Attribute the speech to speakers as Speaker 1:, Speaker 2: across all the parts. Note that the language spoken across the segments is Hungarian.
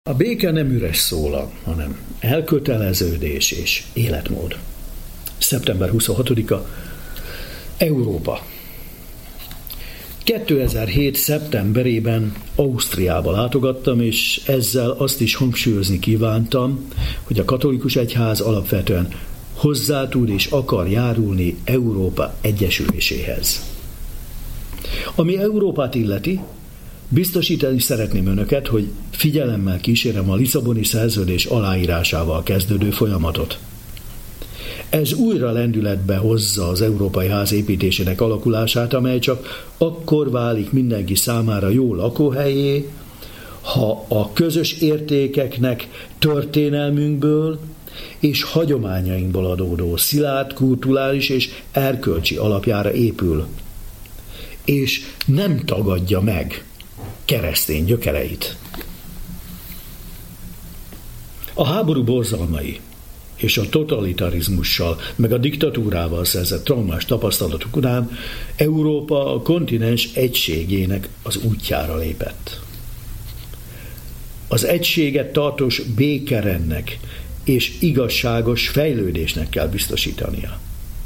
Speaker 1: A béke nem üres szólam, hanem elköteleződés és életmód. Szeptember 26-a, Európa. 2007. szeptemberében Ausztriába látogattam, és ezzel azt is hangsúlyozni kívántam, hogy a katolikus egyház alapvetően hozzá tud és akar járulni Európa egyesüléséhez. Ami Európát illeti, biztosítani szeretném önöket, hogy figyelemmel kísérem a Lisszaboni Szerződés aláírásával kezdődő folyamatot. Ez újra lendületbe hozza az Európai Ház építésének alakulását, amely csak akkor válik mindenki számára jó lakóhelyé, ha a közös értékeknek, történelmünkből és hagyományainkból adódó szilárd kulturális és erkölcsi alapjára épül, és nem tagadja meg keresztény gyökereit. A háború borzalmai és a totalitarizmussal, meg a diktatúrával szerzett traumás tapasztalatok után Európa a kontinens egységének az útjára lépett. Az egységet tartós békerendnek és igazságos fejlődésnek kell biztosítania.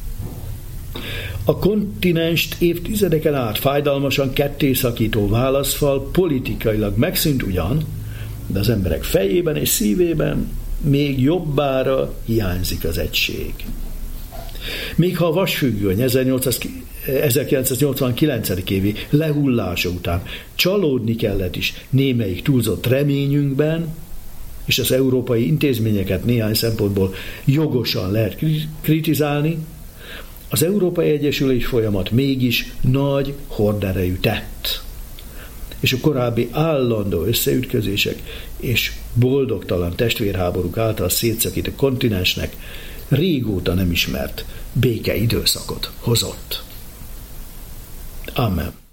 Speaker 1: A kontinenst évtizedeken át fájdalmasan kettészakító válaszfal politikailag megszűnt ugyan, de az emberek fejében és szívében még jobbára hiányzik az egység. Még ha a vasfüggöny 1989. évi lehullása után csalódni kellett is némelyik túlzott reményünkben, és az európai intézményeket néhány szempontból jogosan lehet kritizálni, az Európai Egyesülés folyamat mégis nagy horderejű tett, és a korábbi állandó összeütközések és boldogtalan testvérháborúk által szétszakított kontinensnek régóta nem ismert béke időszakot hozott. Amen.